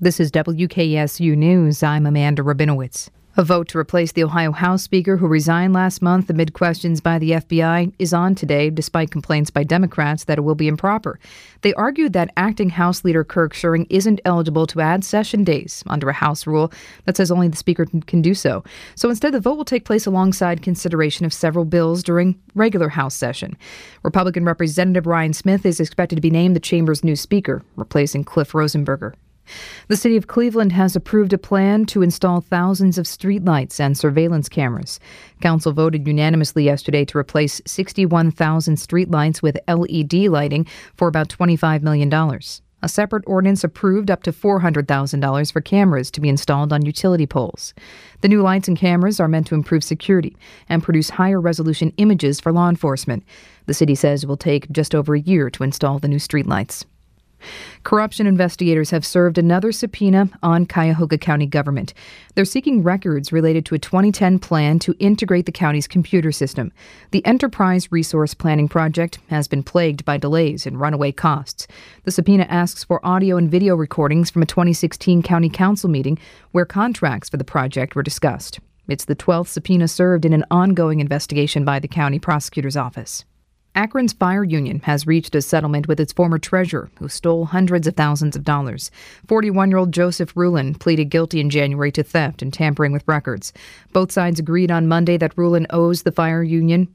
This is WKSU News. I'm Amanda Rabinowitz. A vote to replace the Ohio House Speaker who resigned last month amid questions by the FBI is on today, despite complaints by Democrats that it will be improper. They argued that acting House Leader Kirk Scheuring isn't eligible to add session days under a House rule that says only the Speaker can do so. So instead, the vote will take place alongside consideration of several bills during regular House session. Republican Representative Ryan Smith is expected to be named the chamber's new Speaker, replacing Cliff Rosenberger. The city of Cleveland has approved a plan to install thousands of streetlights and surveillance cameras. Council voted unanimously yesterday to replace 61,000 streetlights with LED lighting for about $25 million. A separate ordinance approved up to $400,000 for cameras to be installed on utility poles. The new lights and cameras are meant to improve security and produce higher resolution images for law enforcement. The city says it will take just over a year to install the new streetlights. Corruption investigators have served another subpoena on Cuyahoga County government. They're seeking records related to a 2010 plan to integrate the county's computer system. The Enterprise Resource Planning Project has been plagued by delays and runaway costs. The subpoena asks for audio and video recordings from a 2016 county council meeting where contracts for the project were discussed. It's the 12th subpoena served in an ongoing investigation by the county prosecutor's office. Akron's fire union has reached a settlement with its former treasurer, who stole hundreds of thousands of dollars. 41-year-old Joseph Rulin pleaded guilty in January to theft and tampering with records. Both sides agreed on Monday that Rulin owes the fire union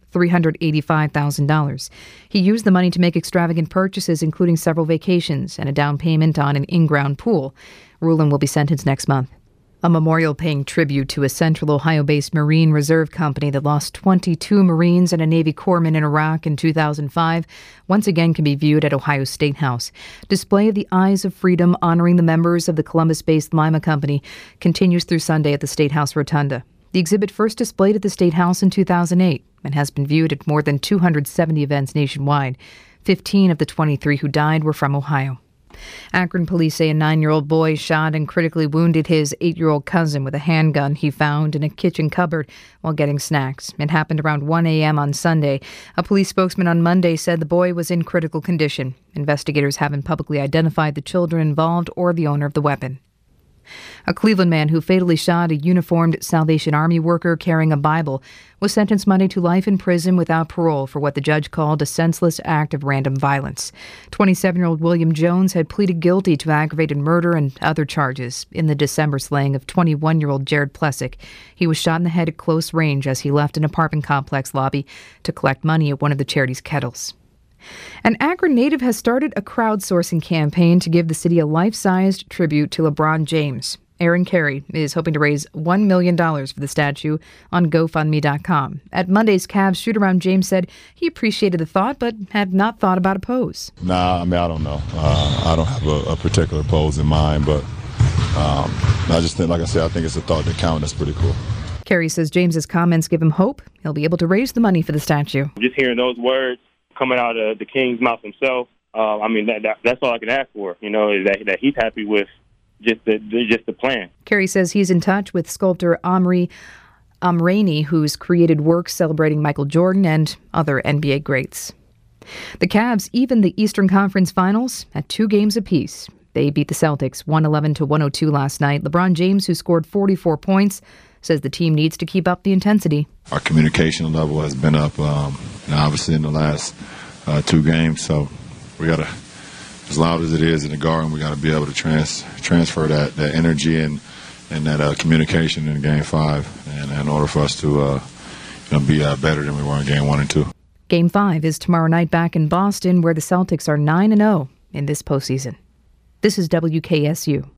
$385,000. He used the money to make extravagant purchases, including several vacations and a down payment on an in-ground pool. Rulin will be sentenced next month. A memorial paying tribute to a Central Ohio-based Marine Reserve company that lost 22 Marines and a Navy corpsman in Iraq in 2005 once again can be viewed at Ohio State House. Display of the Eyes of Freedom honoring the members of the Columbus-based Lima Company continues through Sunday at the State House Rotunda. The exhibit first displayed at the State House in 2008 and has been viewed at more than 270 events nationwide. 15 of the 23 who died were from Ohio. Akron police say a 9-year-old boy shot and critically wounded his 8-year-old cousin with a handgun he found in a kitchen cupboard while getting snacks. It happened around 1 a.m. on Sunday. A police spokesman on Monday said the boy was in critical condition. Investigators haven't publicly identified the children involved or the owner of the weapon. A Cleveland man who fatally shot a uniformed Salvation Army worker carrying a Bible was sentenced Monday to life in prison without parole for what the judge called a senseless act of random violence. 27-year-old William Jones had pleaded guilty to aggravated murder and other charges in the December slaying of 21-year-old Jared Plessick. He was shot in the head at close range as he left an apartment complex lobby to collect money at one of the charity's kettles. An Akron native has started a crowdsourcing campaign to give the city a life-sized tribute to LeBron James. Aaron Carey is hoping to raise $1 million for the statue on GoFundMe.com. At Monday's Cavs shoot-around, James said he appreciated the thought, but had not thought about a pose. I don't know. I don't have a particular pose in mind, but I just think, like I said, I think it's a thought that counts. That's pretty cool. Carey says James's comments give him hope he'll be able to raise the money for the statue. Just hearing those words coming out of the King's mouth himself, that's all I can ask for, is that he's happy with just the plan. Carey says he's in touch with sculptor Amri Amrani, who's created works celebrating Michael Jordan and other NBA greats. The Cavs evened the Eastern Conference Finals at 2 games apiece. They beat the Celtics 111-102 last night. LeBron James, who scored 44 points, says the team needs to keep up the intensity. Our communication level has been up, obviously in the last 2 games. So we got to, as loud as it is in the Garden, we got to be able to transfer that energy and that communication in Game 5, and in order for us to be better than we were in Game 1 and 2. Game 5 is tomorrow night back in Boston, where the Celtics are 9-0 in this postseason. This is WKSU.